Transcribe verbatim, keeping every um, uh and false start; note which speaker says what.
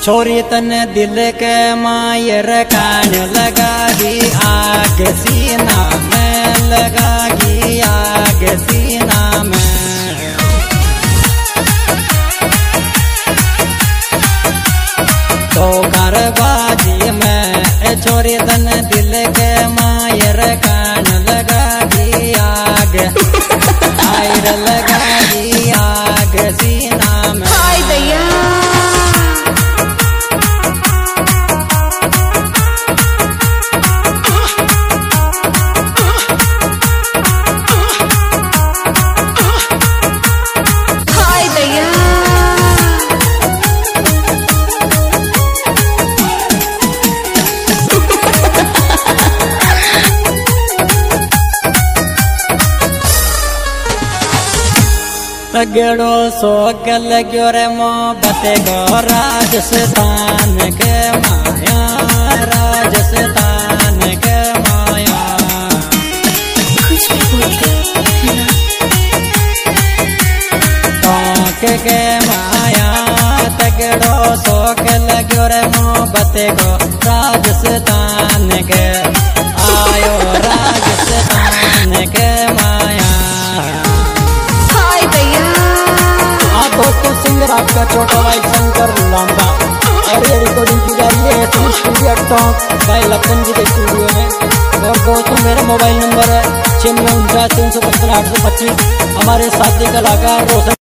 Speaker 1: छोरी तने दिल के मायर कान लगा दी आग सीना में लगा दी आग सीना में। तो घरबाजी में छोरी तने दिल के मायर कान लगा दी आग आयर लगा दी आग सीना में।
Speaker 2: हाय दैया
Speaker 1: तगड़ो सोग लगो रे मोहब्बत गो राजस्थान के माया राजस्थान के माया।
Speaker 2: कुछ भी बोलते
Speaker 1: के के माया तगड़ो सोग लगो रे मोहब्बत गो राजस्थान के आयो राजस्थान के माया। दोस्तों सिंगर आपका छोटा भाई शंकर लांबा और ये रिकॉर्डिंग की जा रही है स्टूडियो टॉक बाय लखन जी के स्टूडियो में। और दोस्तों मेरा मोबाइल नंबर है छियानवे उनचास तीन सौ पचपन आठ सौ पच्चीस। हमारे साथी कलाकार रोशन